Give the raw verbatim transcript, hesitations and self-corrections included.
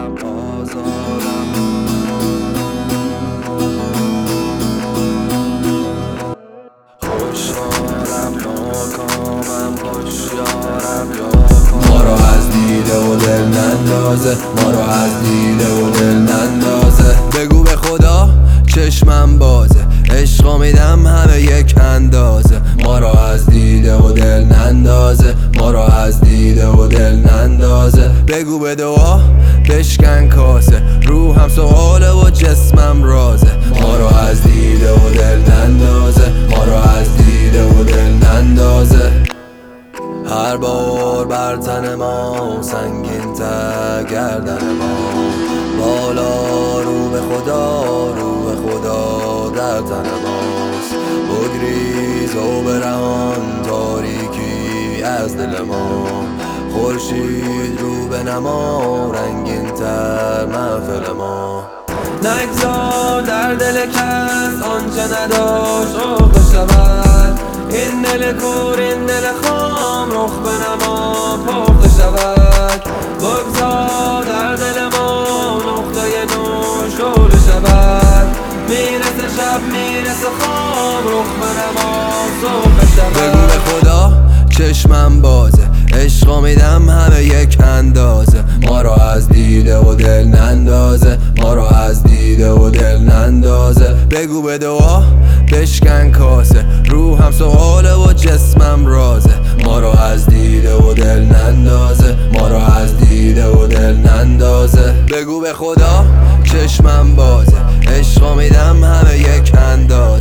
آزادم خوشحالم ناکامم هوشیارم یا ما را از دیده و دل نندازه ما را از دیده و دل نندازه بگو به خدا چشمم بازه عشقا میدم همه یک اندازه ما را از دیده و دل نندازه ما را از دیده و دل نندازه بگو به دعا بشکن کاسه روحم سواله و جسمم رازه ما را از دیده و دل نندازه ما را از دیده و دل نندازه هر بار بر تن ما سنگین تر گردن ما بالا رو به خدا رو به خدا در تن ماست بگریز و برهان تاریکی از دل ما خورشید رو به نما رنگین تر محفل ما نگذار در دل کس آنچه نداشت اخته شود این دل کور این دل خام رخ به نما پخته شود بگذار در دل ما نقطه نو شعله شود میرسه شب میرسه خواب رخ به نما صبح شود بگو به خدا چشمم بازه عشقا میدم همه یک اندازه ما را از دیده و دل نندازه ما را از دیده و دل نندازه بگو به دعا بشکن کاسه روحم سواله و جسمم رازه ما را از دیده و دل نندازه ما را از دیده و دل نندازه بگو به خدا چشمم بازه عشقا میدم همه یک اندازه